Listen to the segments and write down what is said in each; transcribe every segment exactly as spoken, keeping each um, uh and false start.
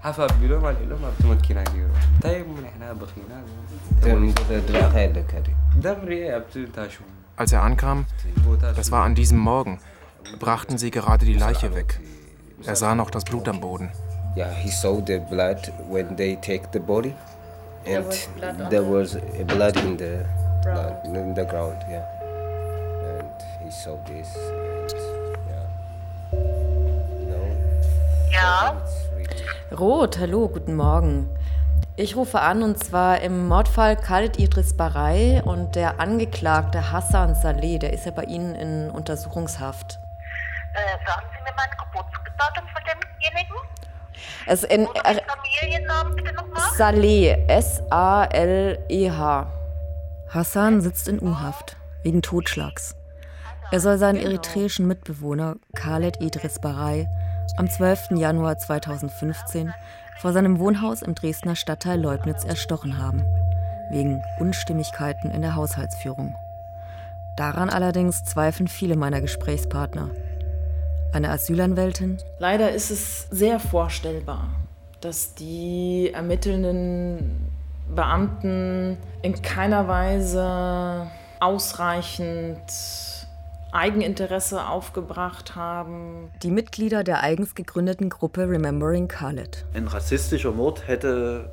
Als er ankam, das war an diesem Morgen, brachten sie gerade die Leiche weg. Er sah noch das Blut am Boden. Yeah, he saw the blood when they take the body, and there was blood in the blood, in the ground. Yeah, and he saw this. And, yeah, you know. Ja. Roth, hallo, guten Morgen. Ich rufe an und zwar im Mordfall Khaled Idris Baray und der Angeklagte Hassan Saleh, der ist ja bei Ihnen in Untersuchungshaft. Äh, sagen Sie mir mal ein Geburtsdatum von demjenigen? Es in, Oder den Familiennamen bitte nochmal? Saleh, S A L E H. Hassan sitzt in U-Haft, wegen Totschlags. Er soll seinen eritreischen Mitbewohner Khaled Idris Baray am zwölften Januar zweitausendfünfzehn vor seinem Wohnhaus im Dresdner Stadtteil Leubnitz erstochen haben, wegen Unstimmigkeiten in der Haushaltsführung. Daran allerdings zweifeln viele meiner Gesprächspartner. Eine Asylanwältin? Leider ist es sehr vorstellbar, dass die ermittelnden Beamten in keiner Weise ausreichend Eigeninteresse aufgebracht haben. Die Mitglieder der eigens gegründeten Gruppe Remembering Khaled. Ein rassistischer Mord hätte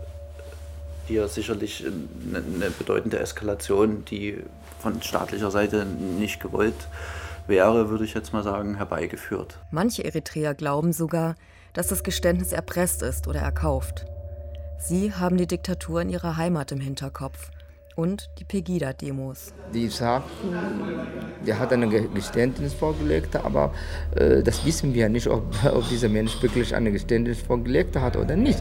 hier sicherlich eine bedeutende Eskalation, die von staatlicher Seite nicht gewollt wäre, würde ich jetzt mal sagen, herbeigeführt. Manche Eritreer glauben sogar, dass das Geständnis erpresst ist oder erkauft. Sie haben die Diktatur in ihrer Heimat im Hinterkopf und die Pegida-Demos. Die sagten, der hat ein Geständnis vorgelegt, aber äh, das wissen wir nicht, ob, ob dieser Mensch wirklich ein Geständnis vorgelegt hat oder nicht.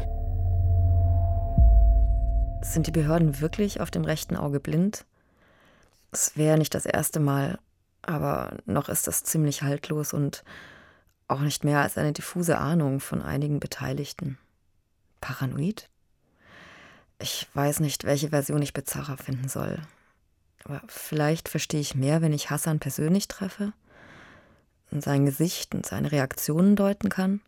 Sind die Behörden wirklich auf dem rechten Auge blind? Es wäre nicht das erste Mal, aber noch ist das ziemlich haltlos und auch nicht mehr als eine diffuse Ahnung von einigen Beteiligten. Paranoid? Ich weiß nicht, welche Version ich bizarrer finden soll. Aber vielleicht verstehe ich mehr, wenn ich Hassan persönlich treffe und sein Gesicht und seine Reaktionen deuten kann.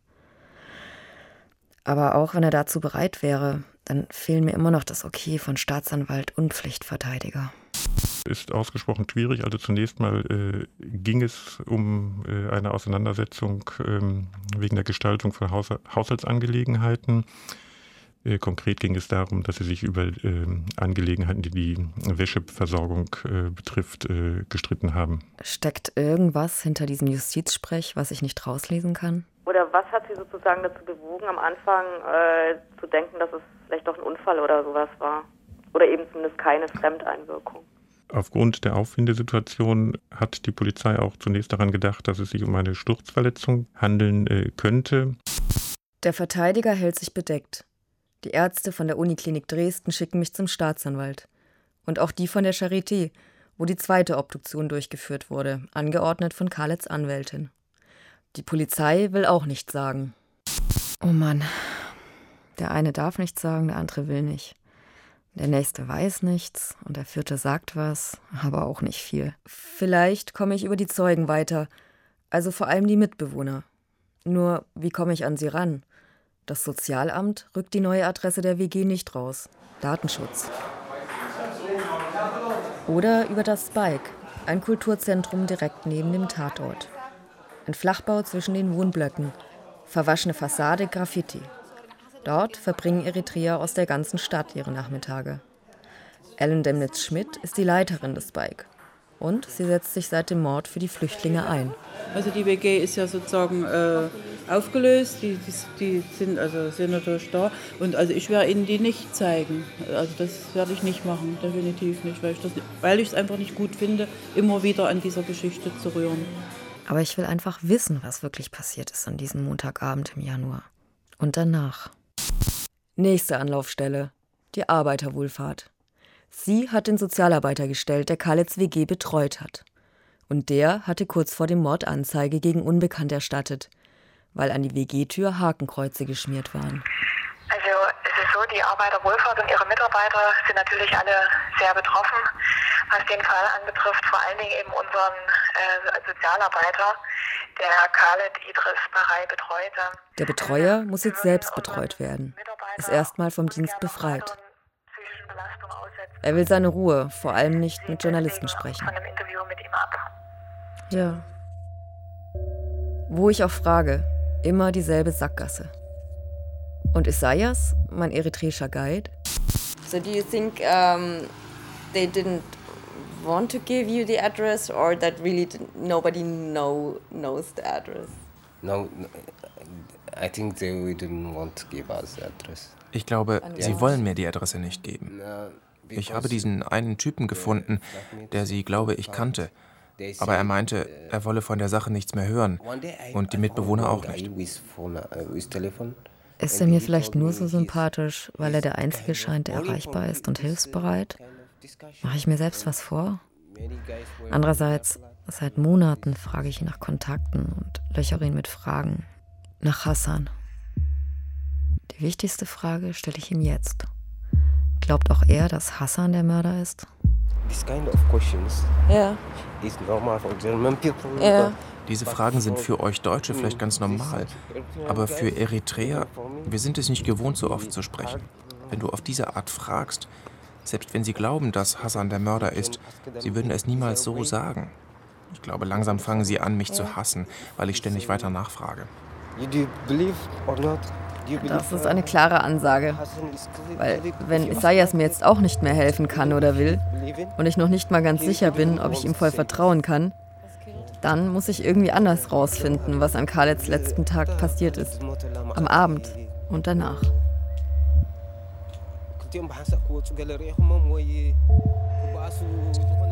Aber auch wenn er dazu bereit wäre, dann fehlen mir immer noch das Okay von Staatsanwalt und Pflichtverteidiger. Ist ausgesprochen schwierig. Also zunächst mal äh, ging es um äh, eine Auseinandersetzung ähm, wegen der Gestaltung von Haus- Haushaltsangelegenheiten. Äh, konkret ging es darum, dass sie sich über äh, Angelegenheiten, die die Wäscheversorgung äh, betrifft, äh, gestritten haben. Steckt irgendwas hinter diesem Justizsprech, was ich nicht rauslesen kann? Oder was hat Sie sozusagen dazu bewogen, am Anfang äh, zu denken, dass es vielleicht doch ein Unfall oder sowas war? Oder eben zumindest keine Fremdeinwirkung? Aufgrund der Auffindesituation hat die Polizei auch zunächst daran gedacht, dass es sich um eine Sturzverletzung handeln äh, könnte. Der Verteidiger hält sich bedeckt. Die Ärzte von der Uniklinik Dresden schicken mich zum Staatsanwalt. Und auch die von der Charité, wo die zweite Obduktion durchgeführt wurde, angeordnet von Khaleds Anwältin. Die Polizei will auch nichts sagen. Oh Mann, der eine darf nichts sagen, der andere will nicht. Der nächste weiß nichts und der vierte sagt was, aber auch nicht viel. Vielleicht komme ich über die Zeugen weiter, also vor allem die Mitbewohner. Nur, wie komme ich an sie ran? Das Sozialamt rückt die neue Adresse der W G nicht raus. Datenschutz. Oder über das Spike, ein Kulturzentrum direkt neben dem Tatort. Ein Flachbau zwischen den Wohnblöcken, verwaschene Fassade, Graffiti. Dort verbringen Eritreer aus der ganzen Stadt ihre Nachmittage. Ellen Demnitz-Schmidt ist die Leiterin des Spike. Und sie setzt sich seit dem Mord für die Flüchtlinge ein. Also die W G ist ja sozusagen äh, aufgelöst, die, die, die sind, also sind natürlich da. Und also ich werde Ihnen die nicht zeigen. Also das werde ich nicht machen, definitiv nicht, weil ich das, weil ich es einfach nicht gut finde, immer wieder an dieser Geschichte zu rühren. Aber ich will einfach wissen, was wirklich passiert ist an diesem Montagabend im Januar. Und danach. Nächste Anlaufstelle, die Arbeiterwohlfahrt. Sie hat den Sozialarbeiter gestellt, der Khaleds W G betreut hat. Und der hatte kurz vor dem Mord Anzeige gegen Unbekannt erstattet, weil an die W G-Tür Hakenkreuze geschmiert waren. Also es ist so, so, die Arbeiterwohlfahrt und ihre Mitarbeiter sind natürlich alle sehr betroffen, was den Fall anbetrifft, vor allen Dingen eben unseren äh, Sozialarbeiter, der Khaled Idris Barai betreute. Der Betreuer muss jetzt selbst betreut werden, ist erstmal vom Dienst befreit. Er will seine Ruhe, vor allem nicht mit Journalisten sprechen. Von dem Interview mit ihm ab. Ja. Wo ich auch frage, immer dieselbe Sackgasse. Und Isaias, mein eritreischer Guide? So do you think um, they didn't want to give you the address or that really nobody know, knows the address? No, I think they didn't want to give us the address. Ich glaube, sie wollen mir die Adresse nicht geben. Ich habe diesen einen Typen gefunden, der sie, glaube ich, kannte. Aber er meinte, er wolle von der Sache nichts mehr hören. Und die Mitbewohner auch nicht. Ist er mir vielleicht nur so sympathisch, weil er der Einzige scheint, der erreichbar ist und hilfsbereit? Mache ich mir selbst was vor? Andererseits, seit Monaten frage ich ihn nach Kontakten und löchere ihn mit Fragen. Nach Hassan. Die wichtigste Frage stelle ich ihm jetzt. Glaubt auch er, dass Hassan der Mörder ist? This kind of questions Ja. is normal for German people. Ja. Diese Fragen sind für euch Deutsche vielleicht ganz normal. Aber für Eritreer, wir sind es nicht gewohnt, so oft zu sprechen. Wenn du auf diese Art fragst, selbst wenn sie glauben, dass Hassan der Mörder ist, sie würden es niemals so sagen. Ich glaube, langsam fangen sie an, mich zu hassen, weil ich ständig weiter nachfrage. Das ist eine klare Ansage. Weil wenn Isaias mir jetzt auch nicht mehr helfen kann oder will und ich noch nicht mal ganz sicher bin, ob ich ihm voll vertrauen kann, dann muss ich irgendwie anders rausfinden, was an Khaleds letzten Tag passiert ist. Am Abend und danach. كنت يوم بحنسق كوتش قال لي ريحهم وي وبعثوا